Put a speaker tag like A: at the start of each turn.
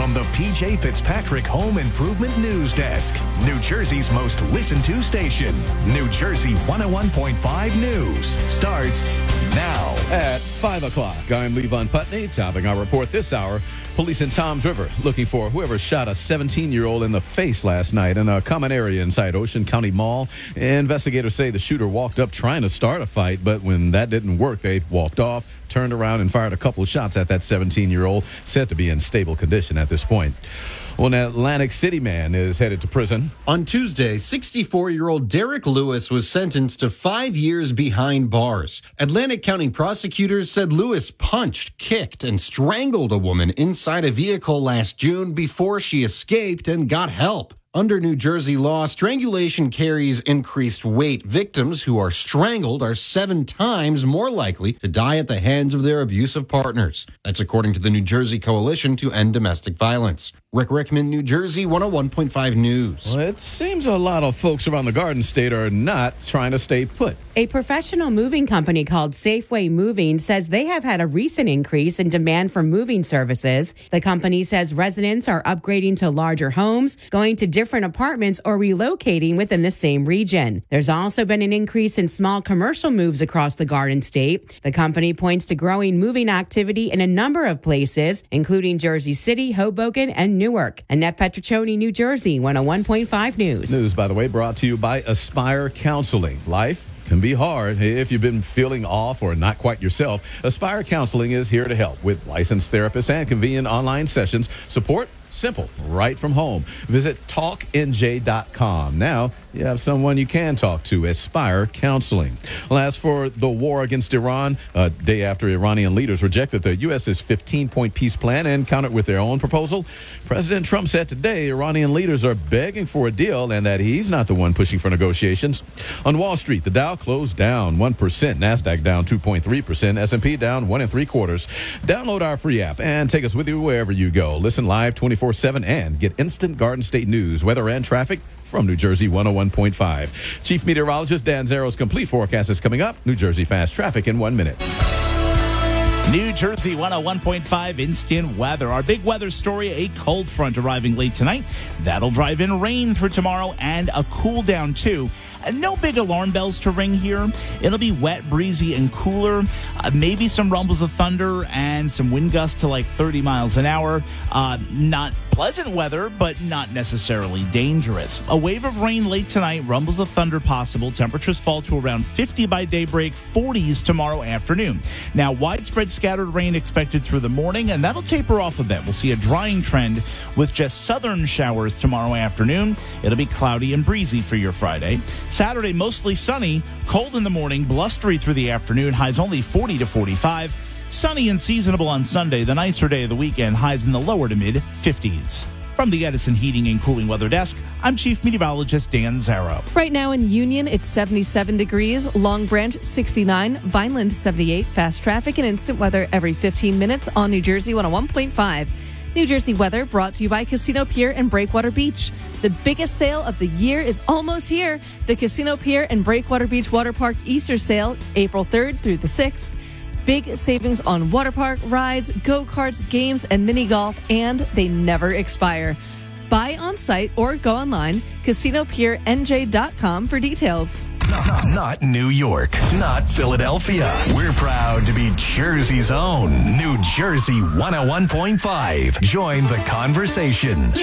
A: from the PJ Fitzpatrick Home Improvement News Desk. New Jersey's most listened to station. New Jersey 101.5 News starts now.
B: At 5 o'clock, I'm Levon Putney, topping our report this hour. Police in Toms River looking for whoever shot a 17-year-old in the face last night in a common area inside Ocean County Mall. Investigators say the shooter walked up trying to start a fight, but when that didn't work, they walked off, turned around, and fired a couple of shots at that 17-year-old, said to be in stable condition at this point. Well, an Atlantic City man is headed to prison.
C: On Tuesday, 64-year-old Derek Lewis was sentenced to 5 years behind bars. Atlantic County prosecutors said Lewis punched, kicked, and strangled a woman inside a vehicle last June before she escaped and got help. Under New Jersey law, strangulation carries increased weight. Victims who are strangled are 7 times more likely to die at the hands of their abusive partners. That's according to the New Jersey Coalition to End Domestic Violence. Rick Rickman, New Jersey, 101.5 News.
B: Well, it seems a lot of folks around the Garden State are not trying to stay put.
D: A professional moving company called Safeway Moving says they have had a recent increase in demand for moving services. The company says residents are upgrading to larger homes, going to different apartments, or relocating within the same region. There's also been an increase in small commercial moves across the Garden State. The company points to growing moving activity in a number of places, including Jersey City, Hoboken, and Newark. Annette Petriccioni, New Jersey, 101.5 News.
B: News, by the way, brought to you by Aspire Counseling. Life can be hard if you've been feeling off or not quite yourself. Aspire Counseling is here to help with licensed therapists and convenient online sessions. Support simple, right from home. Visit talknj.com. Now you have someone you can talk to. Aspire Counseling. Well, as for the war against Iran, a day after Iranian leaders rejected the U.S.'s 15-point peace plan and countered with their own proposal, President Trump said today Iranian leaders are begging for a deal and that he's not the one pushing for negotiations. On Wall Street, the Dow closed down 1%, NASDAQ down 2.3%, S&P down 1 3/4. Download our free app and take us with you wherever you go. Listen live 24/7 and get instant Garden State news, weather, and traffic from New Jersey 101.5. Chief Meteorologist Dan Zarrow's complete forecast is coming up. New Jersey fast traffic in 1 minute.
E: New Jersey 101.5 instant weather. Our big weather story, a cold front arriving late tonight. That'll drive in rain for tomorrow and a cool down too. No big alarm bells to ring here. It'll be wet, breezy, and cooler. Maybe some rumbles of thunder and some wind gusts to like 30 miles an hour. Not pleasant weather, but not necessarily dangerous. A wave of rain late tonight, rumbles of thunder possible. Temperatures fall to around 50 by daybreak, 40s tomorrow afternoon. Now, widespread scattered rain expected through the morning, and that'll taper off a bit. We'll see a drying trend with just southern showers tomorrow afternoon. It'll be cloudy and breezy for your Friday. Saturday, mostly sunny, cold in the morning, blustery through the afternoon, highs only 40 to 45. Sunny and seasonable on Sunday, the nicer day of the weekend, highs in the lower to mid 50s. From the Edison Heating and Cooling Weather Desk, I'm Chief Meteorologist Dan Zarrow.
F: Right now in Union, it's 77 degrees, Long Branch 69, Vineland 78, fast traffic and instant weather every 15 minutes on New Jersey 101.5. New Jersey weather brought to you by Casino Pier and Breakwater Beach. The biggest sale of the year is almost here. The Casino Pier and Breakwater Beach Water Park Easter Sale, April 3rd through the 6th. Big savings on water park, rides, go-karts, games, and mini golf, and they never expire. Buy on site or go online, CasinoPierNJ.com for details.
A: Not New York, not Philadelphia. We're proud to be Jersey's own New Jersey 101.5. Join the conversation.